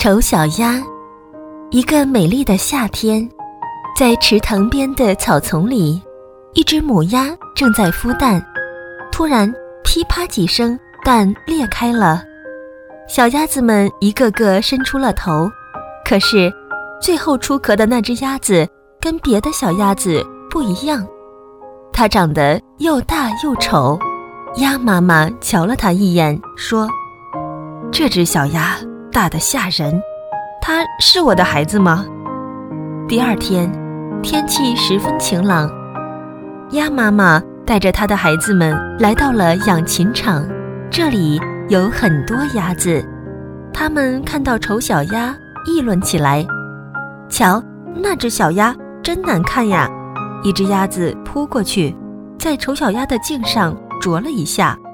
丑小鸭。一个美丽的夏天，在池塘边的草丛里，一只母鸭正在孵蛋。突然噼啪几声，蛋裂开了，小鸭子们一个个伸出了头。可是最后出壳的那只鸭子跟别的小鸭子不一样，它长得又大又丑。鸭妈妈瞧了它一眼，说：这只小鸭大得吓人，它是我的孩子吗？第二天，天气十分晴朗，鸭妈妈带着她的孩子们来到了养禽场，这里有很多鸭子。他们看到丑小鸭，议论起来：瞧，那只小鸭真难看呀！一只鸭子扑过去，在丑小鸭的颈上啄了一下。